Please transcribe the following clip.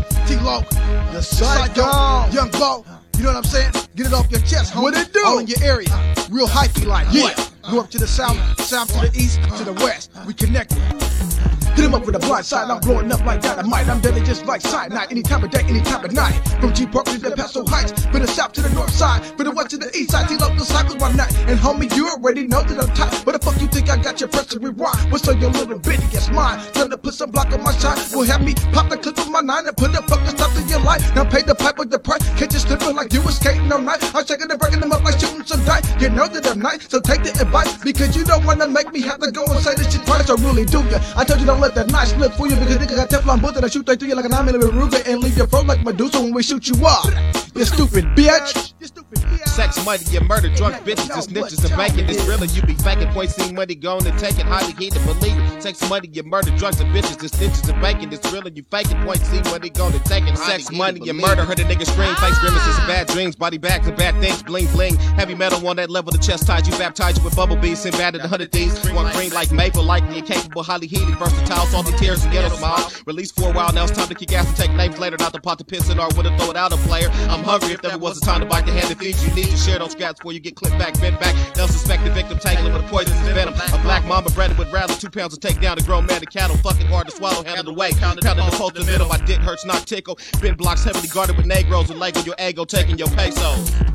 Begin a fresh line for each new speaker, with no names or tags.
T-Loc, the Psycho, Young Bo. You know what I'm saying? Get it off your chest, homie.
What it do?
All in your area. Real hypey like. Yeah. Go up to the south to the east, to the west. We connected. Hit him up with a blind side, I'm blowing up like dynamite. I'm deadly just like cyanide, any time of day, any time of night. From G-Park to the Paso Heights, from the south to the north side, from the west to the east side. T-Loc disciples one night, and homie, you already know that I'm tight. What the fuck you think I got your press to rewind? What's on your little bitty? It's mine. Time to put some block on my shine. Will have me pop the clip of my 9 and put the fucking stop to your life. Now pay the pipe with the price. Catch you slipping like you was skating all night. I'm shaking and breaking them up like shooting some dice. You know that I'm nice, so take the advice, because you don't wanna make me have to go and say this shit twice. I really do ya. I told you don't let that nice slip for you, because nigga got Teflon bullets and I shoot right through you like a 9mm Ruger and leave your throat like Medusa when we shoot you up. You stupid bitch.
Sex, money, and murder, drunk bitches, just snitches and bacon. It's realer, you be faking, point seeing money going and taking, highly heated, believe it. Sex, money, and murder, drugs and bitches, just snitches and bacon. It's realer, you faking, point seeing money going and taking. Sex, money, and murder, heard a nigga scream, face grimaces, bad dreams, body bags and bad things, bling bling. Heavy metal on that level, the chest ties you, baptize you with bumblebees, send bad at 100 thieves. One green like maple, likely incapable, highly heated, versatile, salty tears and ghetto smile. Release for a while, now it's time to kick ass and take names later, not the pot to piss in or would have throw it out a player. I'm hungry if there was a time to bite the hand that feeds you. Need to share those scraps before you get clipped back, bent back. They'll suspect the victim tangling with a poisonous venom. A black mama breaded with rattle, 2 pounds to take down a grown man to cattle. Fucking hard to swallow, handle the weight. Pounded the post in the middle, my dick hurts, not tickle. Been blocks heavily guarded with Negroes and Lego, your ego taking your pesos.